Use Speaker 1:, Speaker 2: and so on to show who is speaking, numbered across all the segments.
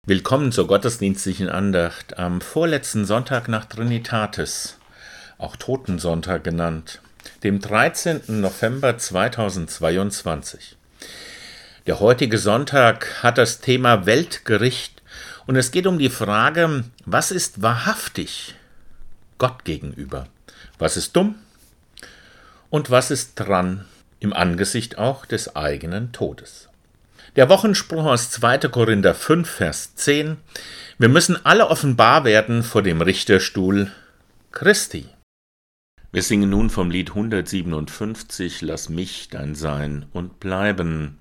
Speaker 1: Willkommen zur gottesdienstlichen Andacht am vorletzten Sonntag nach Trinitatis, auch Totensonntag genannt, dem 13. November 2022. Der heutige Sonntag hat das Thema Weltgericht und es geht um die Frage, was ist wahrhaftig Gott gegenüber? Was ist dumm und was ist dran im Angesicht auch des eigenen Todes? Der Wochenspruch aus 2. Korinther 5, Vers 10: Wir müssen alle offenbar werden vor dem Richterstuhl Christi. Wir singen nun vom Lied 157, Lass mich dein Sein und bleiben.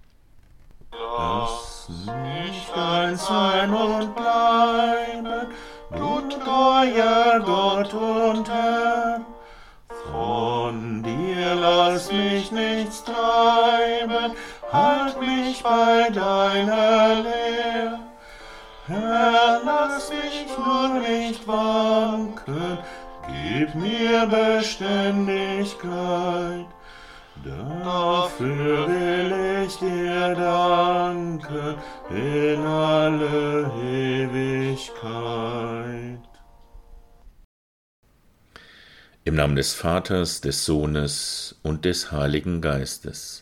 Speaker 2: Lass mich dein Sein und bleiben, du treuer Gott und Herr. Von dir lass mich nichts treiben, halt mich bei deiner Lehr. Herr, lass mich nur nicht wanken, gib mir Beständigkeit. Dafür will ich dir danken in alle Ewigkeit.
Speaker 1: Im Namen des Vaters, des Sohnes und des Heiligen Geistes.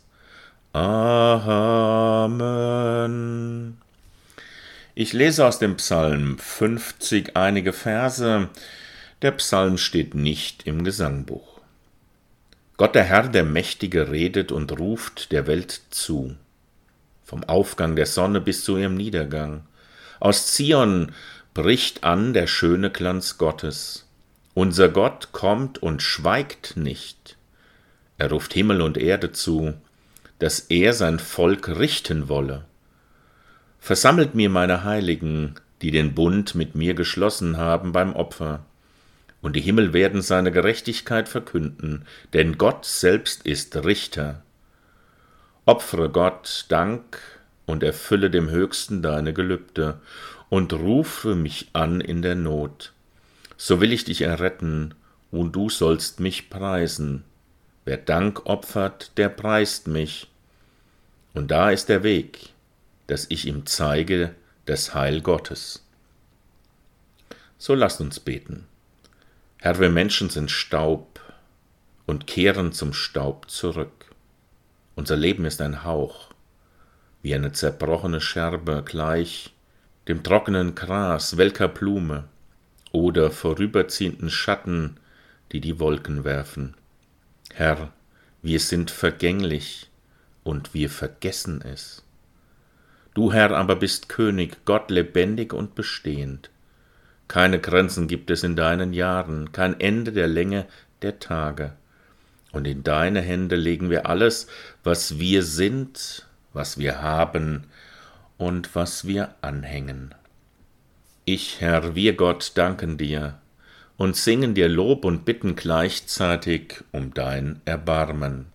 Speaker 1: Amen. Ich lese aus dem Psalm 50 einige Verse. Der Psalm steht nicht im Gesangbuch. Gott der Herr, der Mächtige, redet und ruft der Welt zu. Vom Aufgang der Sonne bis zu ihrem Niedergang. Aus Zion bricht an der schöne Glanz Gottes. Unser Gott kommt und schweigt nicht. Er ruft Himmel und Erde zu, dass er sein Volk richten wolle. Versammelt mir meine Heiligen, die den Bund mit mir geschlossen haben beim Opfer. Und die Himmel werden seine Gerechtigkeit verkünden, denn Gott selbst ist Richter. Opfere Gott Dank und erfülle dem Höchsten deine Gelübde und rufe mich an in der Not. So will ich dich erretten, und du sollst mich preisen. Wer Dank opfert, der preist mich. Und da ist der Weg, dass ich ihm zeige, das Heil Gottes. So lasst uns beten. Herr, wir Menschen sind Staub und kehren zum Staub zurück. Unser Leben ist ein Hauch, wie eine zerbrochene Scherbe, gleich dem trockenen Gras welker Blume oder vorüberziehenden Schatten, die die Wolken werfen. Herr, wir sind vergänglich und wir vergessen es. Du, Herr, aber bist König, Gott lebendig und bestehend. Keine Grenzen gibt es in deinen Jahren, kein Ende der Länge der Tage. Und in deine Hände legen wir alles, was wir sind, was wir haben und was wir anhängen. Ich, Herr, wir Gott, danken dir und singen dir Lob und bitten gleichzeitig um dein Erbarmen.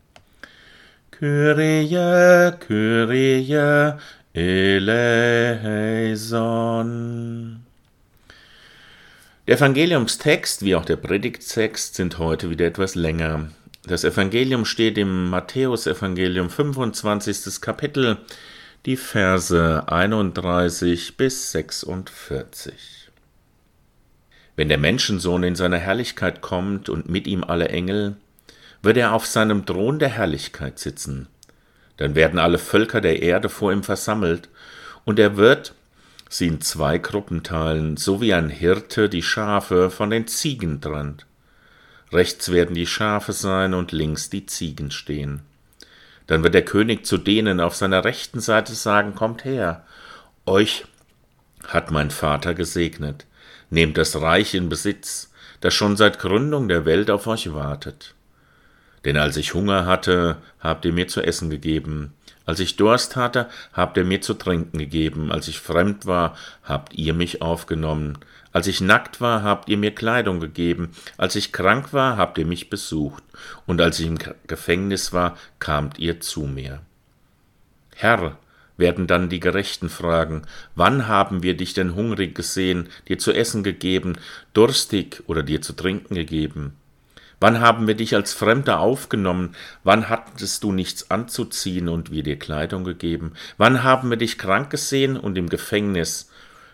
Speaker 1: Kyrie, Kyrie, eleison. Der Evangeliumstext wie auch der Predigttext sind heute wieder etwas länger. Das Evangelium steht im Matthäusevangelium 25. Kapitel, die Verse 31 bis 46. Wenn der Menschensohn in seiner Herrlichkeit kommt und mit ihm alle Engel, wird er auf seinem Thron der Herrlichkeit sitzen. Dann werden alle Völker der Erde vor ihm versammelt, und er wird sie in 2 Gruppen teilen, so wie ein Hirte die Schafe von den Ziegen trennt. Rechts werden die Schafe sein und links die Ziegen stehen. Dann wird der König zu denen auf seiner rechten Seite sagen, kommt her, euch hat mein Vater gesegnet, nehmt das Reich in Besitz, das schon seit Gründung der Welt auf euch wartet. Denn als ich Hunger hatte, habt ihr mir zu essen gegeben, als ich Durst hatte, habt ihr mir zu trinken gegeben, als ich fremd war, habt ihr mich aufgenommen, als ich nackt war, habt ihr mir Kleidung gegeben, als ich krank war, habt ihr mich besucht, und als ich im Gefängnis war, kamt ihr zu mir. Herr, werden dann die Gerechten fragen, wann haben wir dich denn hungrig gesehen, dir zu essen gegeben, durstig oder dir zu trinken gegeben? Wann haben wir dich als Fremder aufgenommen? Wann hattest du nichts anzuziehen und wir dir Kleidung gegeben? Wann haben wir dich krank gesehen und im Gefängnis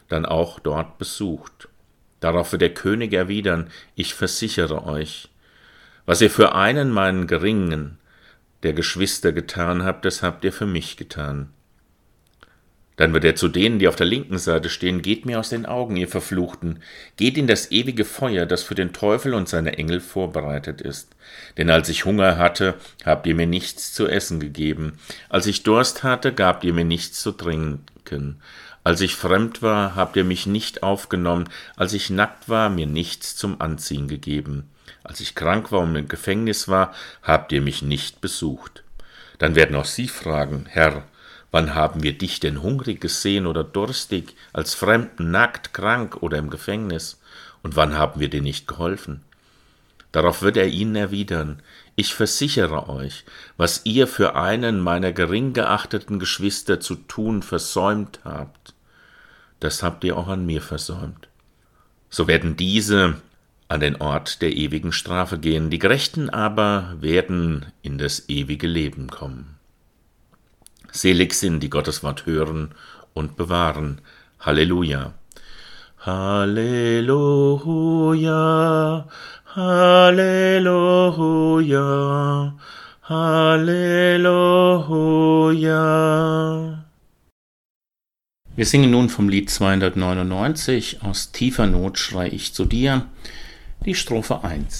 Speaker 1: dann auch dort besucht. Darauf wird der König erwidern: Ich versichere euch, was ihr für einen meinen Geringen der Geschwister getan habt, das habt ihr für mich getan. Dann wird er zu denen, die auf der linken Seite stehen: Geht mir aus den Augen, ihr Verfluchten, geht in das ewige Feuer, das für den Teufel und seine Engel vorbereitet ist. Denn als ich Hunger hatte, habt ihr mir nichts zu essen gegeben. Als ich Durst hatte, gabt ihr mir nichts zu trinken. Als ich fremd war, habt ihr mich nicht aufgenommen. Als ich nackt war, mir nichts zum Anziehen gegeben. Als ich krank war und im Gefängnis war, habt ihr mich nicht besucht. Dann werden auch sie fragen: Herr, wann haben wir dich denn hungrig gesehen oder durstig, als Fremden, nackt, krank oder im Gefängnis? Und wann haben wir dir nicht geholfen? Darauf wird er ihnen erwidern: Ich versichere euch, was ihr für einen meiner gering geachteten Geschwister zu tun versäumt habt, das habt ihr auch an mir versäumt. So werden diese an den Ort der ewigen Strafe gehen, die Gerechten aber werden in das ewige Leben kommen. Selig sind, die Gottes Wort hören und bewahren. Halleluja. Halleluja. Halleluja. Halleluja. Wir singen nun vom Lied 299, Aus tiefer Not schrei ich zu dir, die Strophe 1.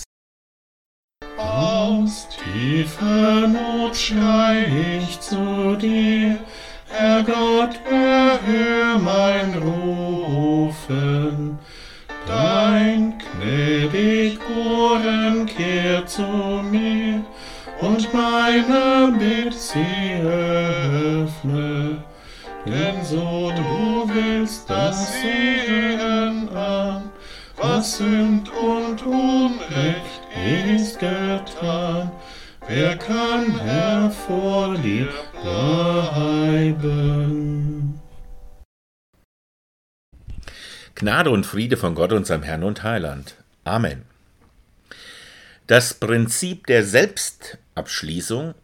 Speaker 2: Aus tiefer Not schrei ich zu dir, Herr Gott, erhör mein Rufen. Dein gnädig Ohren kehrt zu mir und meine Bitt sie öffne. Denn so du willst, das sehen an, was Sünd und Unrecht ist getan. Wer kann, Herr, vor dir bleiben?
Speaker 1: Gnade und Friede von Gott, unserem Herrn und Heiland. Amen. Das Prinzip der Selbstabschließung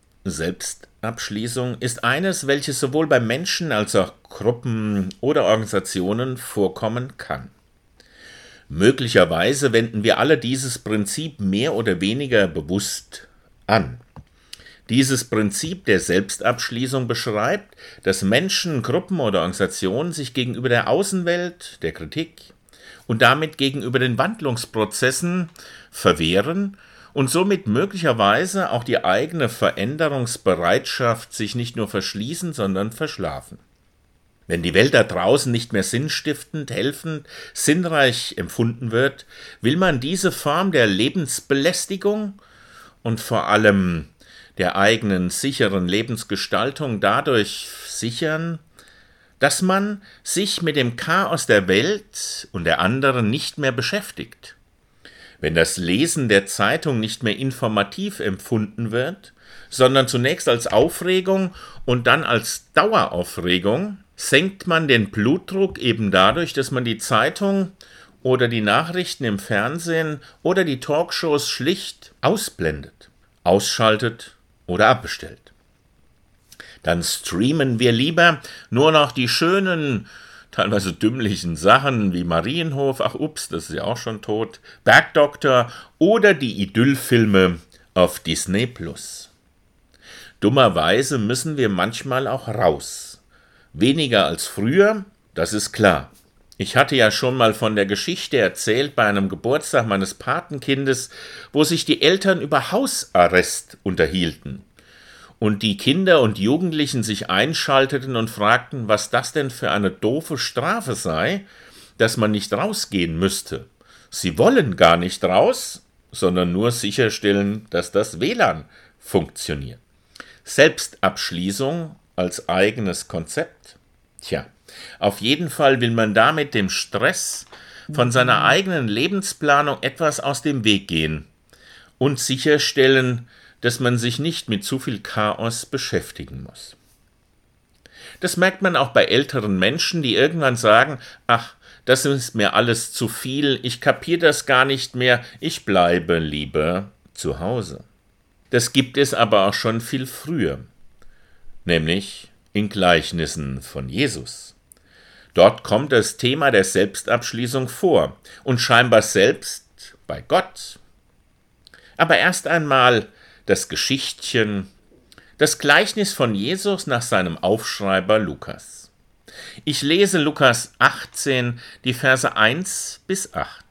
Speaker 1: ist eines, welches sowohl bei Menschen als auch Gruppen oder Organisationen vorkommen kann. Möglicherweise wenden wir alle dieses Prinzip mehr oder weniger bewusst an. Dieses Prinzip der Selbstabschließung beschreibt, dass Menschen, Gruppen oder Organisationen sich gegenüber der Außenwelt, der Kritik und damit gegenüber den Wandlungsprozessen verwehren und somit möglicherweise auch die eigene Veränderungsbereitschaft sich nicht nur verschließen, sondern verschlafen. Wenn die Welt da draußen nicht mehr sinnstiftend, helfend, sinnreich empfunden wird, will man diese Form der Lebensbelästigung und vor allem der eigenen sicheren Lebensgestaltung dadurch sichern, dass man sich mit dem Chaos der Welt und der anderen nicht mehr beschäftigt. Wenn das Lesen der Zeitung nicht mehr informativ empfunden wird, sondern zunächst als Aufregung und dann als Daueraufregung, senkt man den Blutdruck eben dadurch, dass man die Zeitung oder die Nachrichten im Fernsehen oder die Talkshows schlicht ausblendet, ausschaltet oder abbestellt. Dann streamen wir lieber nur noch die schönen, teilweise dümmlichen Sachen wie Marienhof, das ist ja auch schon tot, Bergdoktor oder die Idyllfilme auf Disney+. Dummerweise müssen wir manchmal auch raus. Weniger als früher, das ist klar. Ich hatte ja schon mal von der Geschichte erzählt bei einem Geburtstag meines Patenkindes, wo sich die Eltern über Hausarrest unterhielten und die Kinder und Jugendlichen sich einschalteten und fragten, was das denn für eine doofe Strafe sei, dass man nicht rausgehen müsste. Sie wollen gar nicht raus, sondern nur sicherstellen, dass das WLAN funktioniert. Selbstabschließung als eigenes Konzept? Tja, auf jeden Fall will man damit dem Stress von seiner eigenen Lebensplanung etwas aus dem Weg gehen und sicherstellen, dass man sich nicht mit zu viel Chaos beschäftigen muss. Das merkt man auch bei älteren Menschen, die irgendwann sagen, ach, das ist mir alles zu viel, ich kapiere das gar nicht mehr, ich bleibe lieber zu Hause. Das gibt es aber auch schon viel früher, nämlich in Gleichnissen von Jesus. Dort kommt das Thema der Selbstabschließung vor und scheinbar selbst bei Gott. Aber erst einmal das Geschichtchen, das Gleichnis von Jesus nach seinem Aufschreiber Lukas. Ich lese Lukas 18, die Verse 1 bis 8.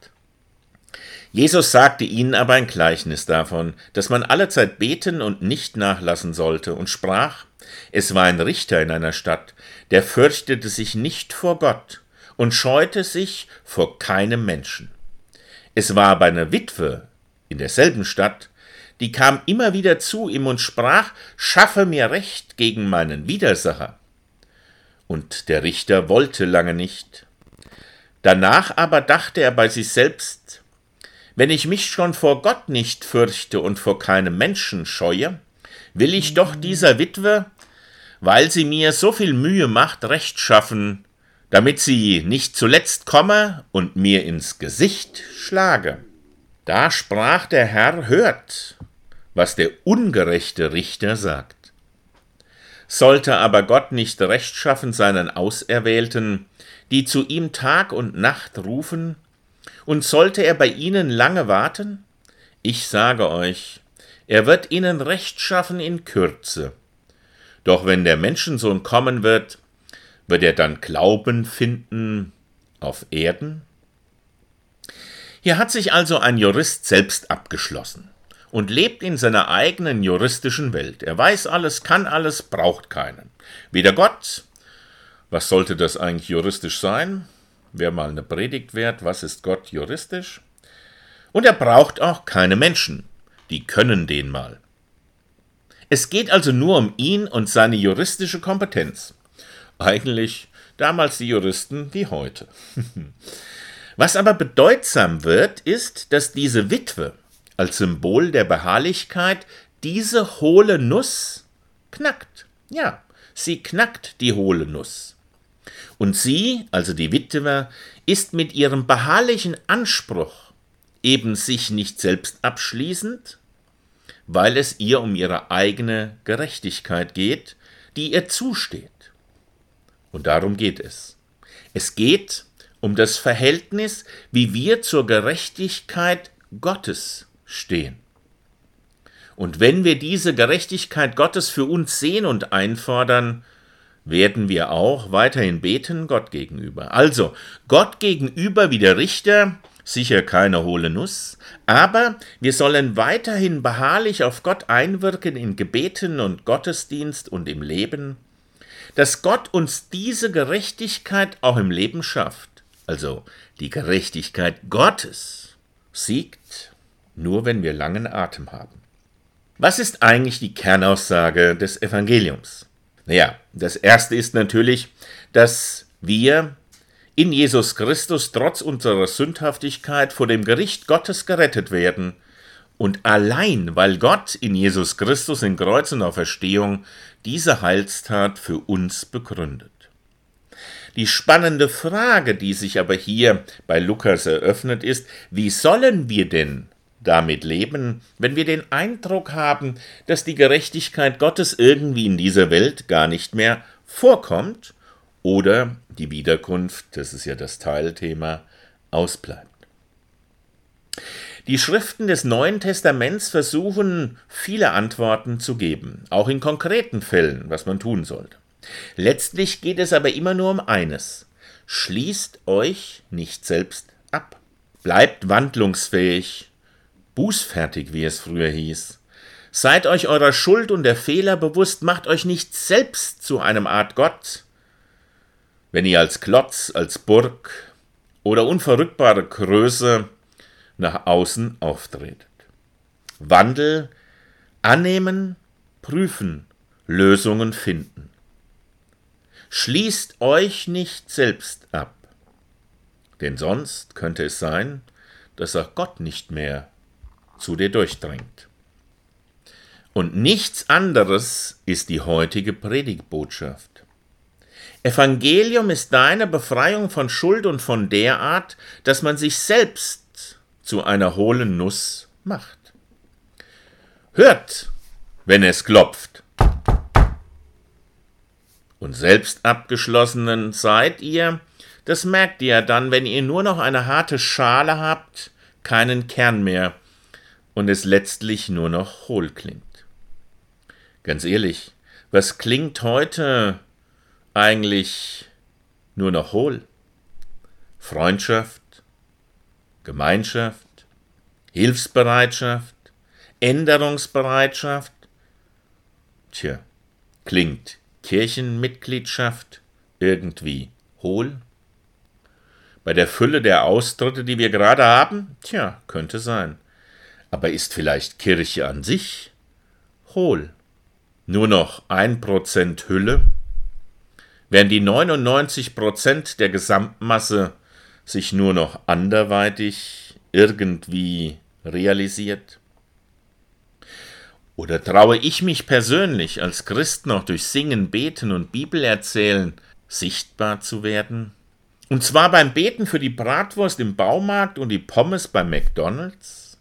Speaker 1: Jesus sagte ihnen aber ein Gleichnis davon, dass man allezeit beten und nicht nachlassen sollte, und sprach: Es war ein Richter in einer Stadt, der fürchtete sich nicht vor Gott und scheute sich vor keinem Menschen. Es war aber eine Witwe in derselben Stadt, die kam immer wieder zu ihm und sprach: Schaffe mir Recht gegen meinen Widersacher. Und der Richter wollte lange nicht. Danach aber dachte er bei sich selbst: Wenn ich mich schon vor Gott nicht fürchte und vor keinem Menschen scheue, will ich doch dieser Witwe, weil sie mir so viel Mühe macht, Recht schaffen, damit sie nicht zuletzt komme und mir ins Gesicht schlage. Da sprach der Herr: Hört, was der ungerechte Richter sagt. Sollte aber Gott nicht Recht schaffen seinen Auserwählten, die zu ihm Tag und Nacht rufen, und sollte er bei ihnen lange warten? Ich sage euch, er wird ihnen Recht schaffen in Kürze. Doch wenn der Menschensohn kommen wird er dann Glauben finden auf Erden? Hier hat sich also ein Jurist selbst abgeschlossen und lebt in seiner eigenen juristischen Welt. Er weiß alles, kann alles, braucht keinen. Weder Gott, was sollte das eigentlich juristisch sein? Wäre mal eine Predigt wert, was ist Gott juristisch? Und er braucht auch keine Menschen, die können den mal. Es geht also nur um ihn und seine juristische Kompetenz. Eigentlich damals die Juristen wie heute. Was aber bedeutsam wird, ist, dass diese Witwe als Symbol der Beharrlichkeit diese hohle Nuss knackt. Ja, sie knackt die hohle Nuss. Und sie, also die Witwe, ist mit ihrem beharrlichen Anspruch eben sich nicht selbst abschließend, weil es ihr um ihre eigene Gerechtigkeit geht, die ihr zusteht. Und darum geht es. Es geht um das Verhältnis, wie wir zur Gerechtigkeit Gottes stehen. Und wenn wir diese Gerechtigkeit Gottes für uns sehen und einfordern, werden wir auch weiterhin beten Gott gegenüber. Also Gott gegenüber wie der Richter, sicher keine hohle Nuss, aber wir sollen weiterhin beharrlich auf Gott einwirken in Gebeten und Gottesdienst und im Leben, dass Gott uns diese Gerechtigkeit auch im Leben schafft. Also die Gerechtigkeit Gottes siegt nur, wenn wir langen Atem haben. Was ist eigentlich die Kernaussage des Evangeliums? Naja, das erste ist natürlich, dass wir in Jesus Christus trotz unserer Sündhaftigkeit vor dem Gericht Gottes gerettet werden und allein, weil Gott in Jesus Christus in Kreuz und Auferstehung diese Heilstat für uns begründet. Die spannende Frage, die sich aber hier bei Lukas eröffnet, ist: Wie sollen wir denn damit leben, wenn wir den Eindruck haben, dass die Gerechtigkeit Gottes irgendwie in dieser Welt gar nicht mehr vorkommt oder die Wiederkunft, das ist ja das Teilthema, ausbleibt? Die Schriften des Neuen Testaments versuchen, viele Antworten zu geben, auch in konkreten Fällen, was man tun sollte. Letztlich geht es aber immer nur um eines: Schließt euch nicht selbst ab. Bleibt wandlungsfähig, bußfertig, wie es früher hieß. Seid euch eurer Schuld und der Fehler bewusst, macht euch nicht selbst zu einem Art Gott, wenn ihr als Klotz, als Burg oder unverrückbare Größe nach außen auftretet. Wandel, annehmen, prüfen, Lösungen finden. Schließt euch nicht selbst ab, denn sonst könnte es sein, dass auch Gott nicht mehr zu dir durchdringt. Und nichts anderes ist die heutige Predigtbotschaft. Evangelium ist deine Befreiung von Schuld und von der Art, dass man sich selbst zu einer hohlen Nuss macht. Hört, wenn es klopft. Und selbst abgeschlossenen seid ihr, das merkt ihr dann, wenn ihr nur noch eine harte Schale habt, keinen Kern mehr und es letztlich nur noch hohl klingt. Ganz ehrlich, was klingt heute eigentlich nur noch hohl? Freundschaft, Gemeinschaft, Hilfsbereitschaft, Änderungsbereitschaft. Klingt Kirchenmitgliedschaft irgendwie hohl? Bei der Fülle der Austritte, die wir gerade haben? Könnte sein. Aber ist vielleicht Kirche an sich hohl? Nur noch 1% Hülle? Während die 99% der Gesamtmasse sich nur noch anderweitig irgendwie realisiert? Oder traue ich mich persönlich als Christ noch durch Singen, Beten und Bibelerzählen sichtbar zu werden? Und zwar beim Beten für die Bratwurst im Baumarkt und die Pommes beim McDonald's?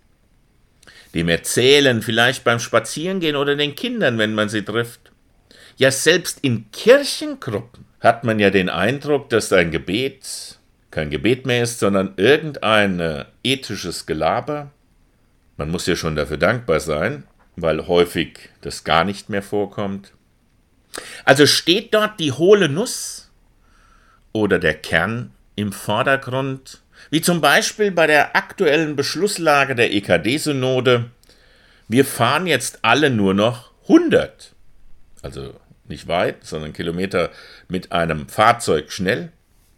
Speaker 1: Dem Erzählen vielleicht beim Spazierengehen oder den Kindern, wenn man sie trifft? Ja, selbst in Kirchengruppen hat man ja den Eindruck, dass ein Gebet kein Gebet mehr ist, sondern irgendein ethisches Gelaber. Man muss ja schon dafür dankbar sein, weil häufig das gar nicht mehr vorkommt. Also steht dort die hohle Nuss oder der Kern im Vordergrund, wie zum Beispiel bei der aktuellen Beschlusslage der EKD-Synode, wir fahren jetzt alle nur noch 100, also nicht weit, sondern Kilometer mit einem Fahrzeug schnell.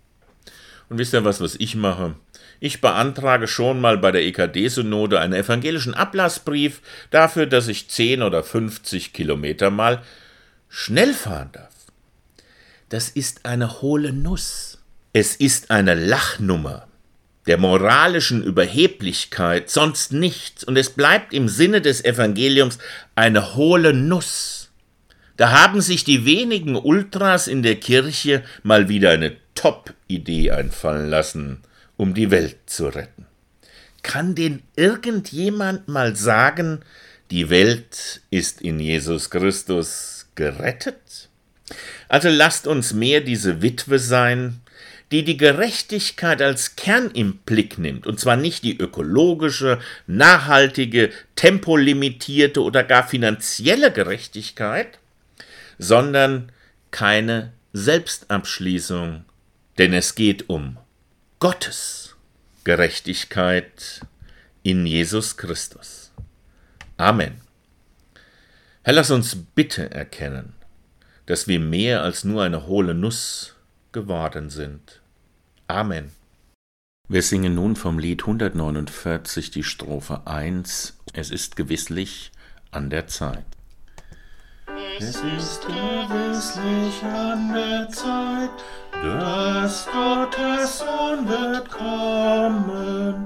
Speaker 1: Und wisst ihr was ich mache? Ich beantrage schon mal bei der EKD-Synode einen evangelischen Ablassbrief dafür, dass ich 10 oder 50 Kilometer mal schnell fahren darf. Das ist eine hohle Nuss. Es ist eine Lachnummer der moralischen Überheblichkeit, sonst nichts. Und es bleibt im Sinne des Evangeliums eine hohle Nuss. Da haben sich die wenigen Ultras in der Kirche mal wieder eine Top-Idee einfallen lassen, um die Welt zu retten. Kann denn irgendjemand mal sagen, die Welt ist in Jesus Christus gerettet? Also lasst uns mehr diese Witwe sein, die die Gerechtigkeit als Kern im Blick nimmt, und zwar nicht die ökologische, nachhaltige, tempolimitierte oder gar finanzielle Gerechtigkeit, sondern keine Selbstabschließung, denn es geht um Gottes Gerechtigkeit in Jesus Christus. Amen. Herr, lass uns bitte erkennen, dass wir mehr als nur eine hohle Nuss geworden sind. Amen. Wir singen nun vom Lied 149 die Strophe 1. Es ist gewisslich an der Zeit.
Speaker 2: Es ist gewisslich an der Zeit, dass Gottes Sohn wird kommen,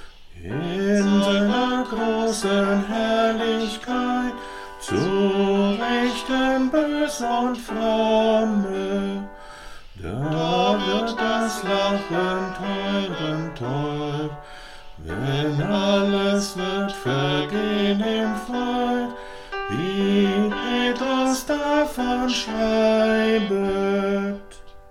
Speaker 2: in seiner großen Herrlichkeit, zu Richten bös und fromme. Da wird das Lachen teuren teuer, wenn alles wird vergehen im Freud, wie Petrus davon schreibet.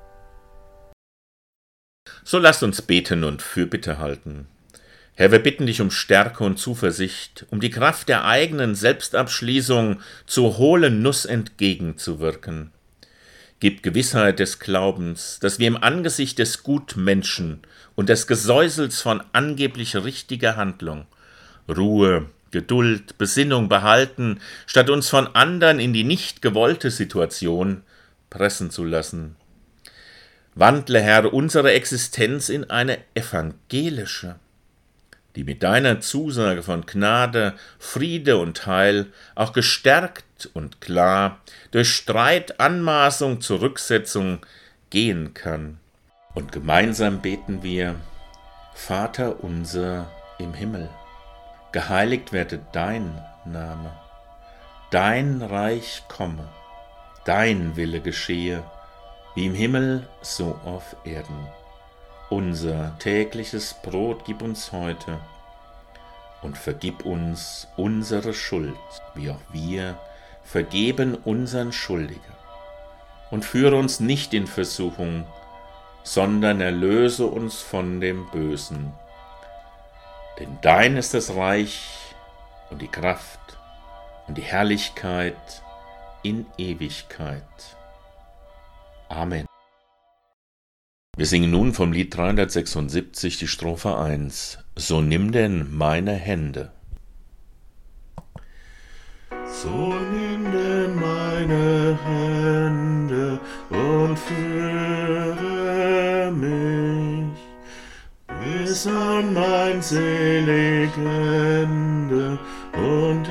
Speaker 1: So lasst uns beten und Fürbitte halten. Herr, wir bitten dich um Stärke und Zuversicht, um die Kraft der eigenen Selbstabschließung zur hohlen Nuss entgegenzuwirken. Gib Gewissheit des Glaubens, dass wir im Angesicht des Gutmenschen und des Gesäusels von angeblich richtiger Handlung Ruhe, Geduld, Besinnung behalten, statt uns von anderen in die nicht gewollte Situation pressen zu lassen. Wandle, Herr, unsere Existenz in eine evangelische, die mit deiner Zusage von Gnade, Friede und Heil auch gestärkt und klar durch Streit, Anmaßung, Zurücksetzung gehen kann. Und gemeinsam beten wir: Vater unser im Himmel, geheiligt werde dein Name, dein Reich komme, dein Wille geschehe, wie im Himmel, so auf Erden. Unser tägliches Brot gib uns heute und vergib uns unsere Schuld, wie auch wir vergeben unseren Schuldigen. und führe uns nicht in Versuchung, sondern erlöse uns von dem Bösen. Denn dein ist das Reich und die Kraft und die Herrlichkeit in Ewigkeit. Amen. Wir singen nun vom Lied 376 die Strophe 1. So nimm denn meine Hände.
Speaker 2: So nimm denn meine Hände und führe mich bis an mein selig Ende und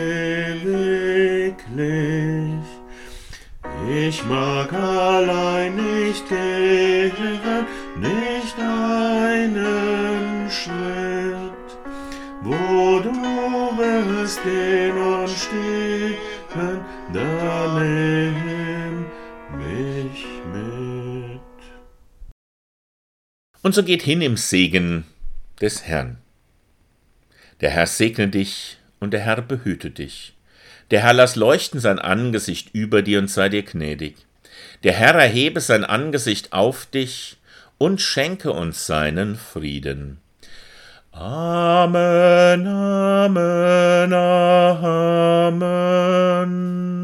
Speaker 2: ewiglich. Ich mag allein nicht gehen, nicht einen Schritt, wo du wirst gehen und stehen, da nimm mich mit.
Speaker 1: Und so geht hin im Segen des Herrn. Der Herr segne dich und der Herr behüte dich. Der Herr lass leuchten sein Angesicht über dir und sei dir gnädig. Der Herr erhebe sein Angesicht auf dich und schenke uns seinen Frieden. Amen, Amen, Amen.